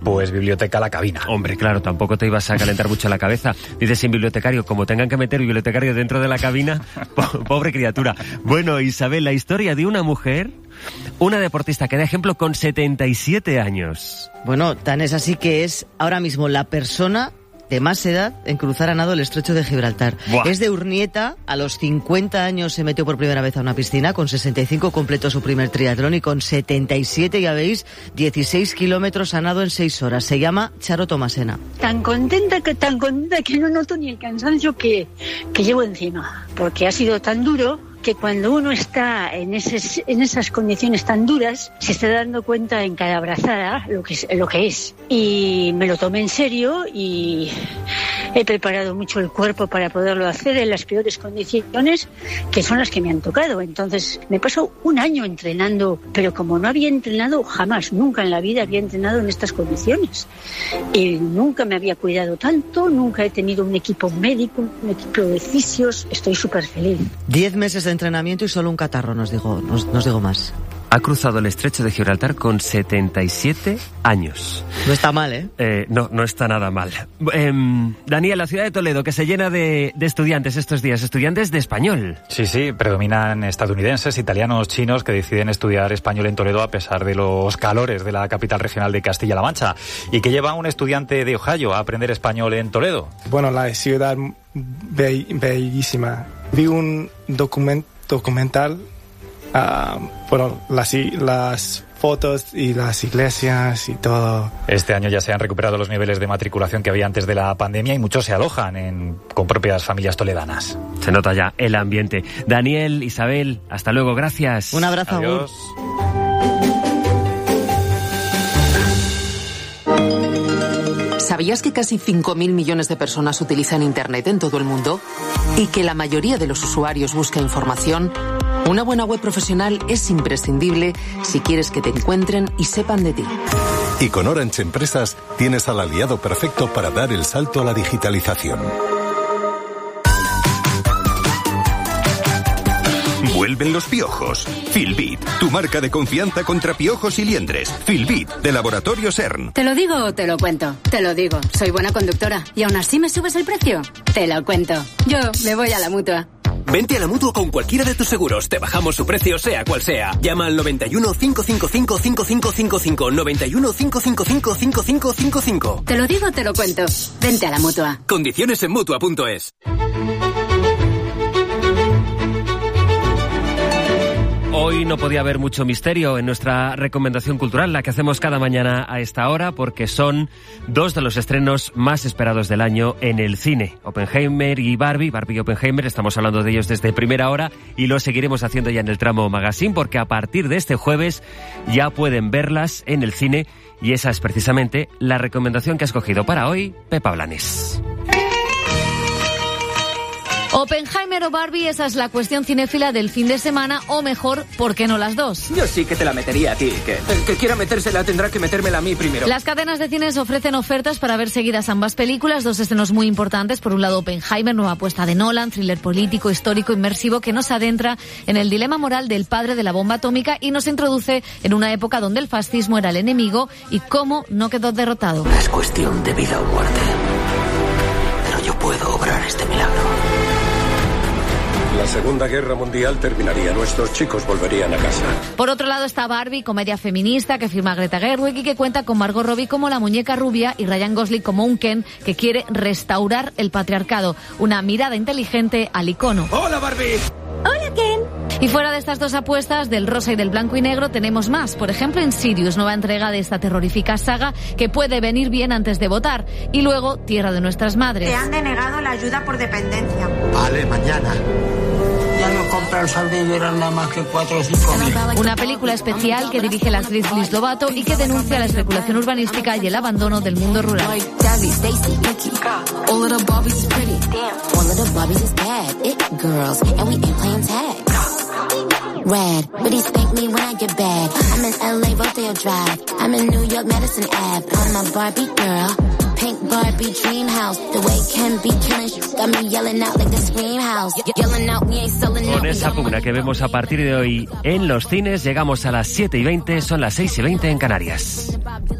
pues biblioteca La Cabina. Hombre, claro, tampoco te ibas a calentar mucho la cabeza. Dices sin bibliotecario, como tengan que meter bibliotecario dentro de la cabina, pobre criatura. Bueno, Isabel, la historia de una mujer, una deportista que da ejemplo con 77 años. Bueno, tan es así que es ahora mismo la persona de más edad en cruzar a nado el estrecho de Gibraltar. Buah. Es de Urnieta, a los 50 años se metió por primera vez a una piscina, con 65 completó su primer triatlón y con 77, ya veis, 16 kilómetros a nado en 6 horas. Se llama Charo Tomasena. Tan contenta que no noto ni el cansancio que llevo encima, porque ha sido tan duro que cuando uno está en esas condiciones tan duras, se está dando cuenta en cada brazada lo que es. Y me lo tomé en serio y he preparado mucho el cuerpo para poderlo hacer en las peores condiciones, que son las que me han tocado. Entonces, me pasó un año entrenando, pero como no había entrenado jamás, nunca en la vida había entrenado en estas condiciones. Y nunca me había cuidado tanto, nunca he tenido un equipo médico, un equipo de fisios. Estoy súper feliz. 10 meses de entrenamiento y solo un catarro, nos digo más. Ha cruzado el estrecho de Gibraltar con 77 años. No está mal, ¿eh? No está nada mal. Daniel, la ciudad de Toledo, que se llena de estudiantes estos días, estudiantes de español. Sí, predominan estadounidenses, italianos, chinos que deciden estudiar español en Toledo a pesar de los calores de la capital regional de Castilla-La Mancha. ¿Y qué lleva un estudiante de Ohio a aprender español en Toledo? Bueno, la ciudad bellísima. Vi un documental, las fotos y las iglesias y todo. Este año ya se han recuperado los niveles de matriculación que había antes de la pandemia y muchos se alojan con propias familias toledanas. Se nota ya el ambiente. Daniel, Isabel, hasta luego, gracias. Un abrazo. Adiós. ¿Sabías que casi 5.000 millones de personas utilizan Internet en todo el mundo? ¿Y que la mayoría de los usuarios busca información? Una buena web profesional es imprescindible si quieres que te encuentren y sepan de ti. Y con Orange Empresas tienes al aliado perfecto para dar el salto a la digitalización. Vuelven los piojos. Filbit, tu marca de confianza contra piojos y liendres. Filbit, de Laboratorio CERN. ¿Te lo digo o te lo cuento? Te lo digo. Soy buena conductora. ¿Y aún así me subes el precio? Te lo cuento. Yo me voy a la Mutua. Vente a la Mutua con cualquiera de tus seguros. Te bajamos su precio, sea cual sea. Llama al 91 555 5555. 91 555 5555. Te lo digo o te lo cuento. Vente a la Mutua. Condiciones en Mutua.es. Hoy no podía haber mucho misterio en nuestra recomendación cultural, la que hacemos cada mañana a esta hora, porque son dos de los estrenos más esperados del año en el cine. Oppenheimer y Barbie y Oppenheimer, estamos hablando de ellos desde primera hora y lo seguiremos haciendo ya en el tramo magazine, porque a partir de este jueves ya pueden verlas en el cine y esa es precisamente la recomendación que ha escogido para hoy Pepa Blanes. Oppenheimer o Barbie, esa es la cuestión cinéfila del fin de semana, o mejor, ¿por qué no las dos? Yo sí que te la metería a ti, que el que quiera metérsela tendrá que metérmela a mí primero. Las cadenas de cines ofrecen ofertas para ver seguidas ambas películas, dos estrenos muy importantes. Por un lado, Oppenheimer, nueva apuesta de Nolan, thriller político, histórico, inmersivo, que nos adentra en el dilema moral del padre de la bomba atómica y nos introduce en una época donde el fascismo era el enemigo y cómo no quedó derrotado. Es cuestión de vida o muerte, pero yo puedo obrar este milagro. La Segunda Guerra Mundial terminaría. Nuestros chicos volverían a casa. Por otro lado está Barbie, comedia feminista que firma Greta Gerwig y que cuenta con Margot Robbie como la muñeca rubia y Ryan Gosling como un Ken que quiere restaurar el patriarcado. Una mirada inteligente al icono. ¡Hola, Barbie! ¡Hola, Ken! Y fuera de estas dos apuestas, del rosa y del blanco y negro, tenemos más. Por ejemplo, Insidious, nueva entrega de esta terrorífica saga que puede venir bien antes de votar. Y luego, Tierra de nuestras madres. Te han denegado la ayuda por dependencia. Vale, mañana. Ya no compran saldiveras nada más que 4 o 5 mil. Una película especial que dirige la actriz Liz Lovato y que denuncia la especulación urbanística y el abandono del mundo rural. Red, but he spanked me when I get bad. I'm in LA, Rodeo Drive. I'm in New York, Madison Ave. I'm a Barbie girl. Pink Barbie dream house. The way Ken be killing shit got me yelling out like the Scream House. Yelling out, we ain't selling out. Con esa pugna que vemos a partir de hoy en los cines, llegamos a las 7:20, son las 6:20 en Canarias.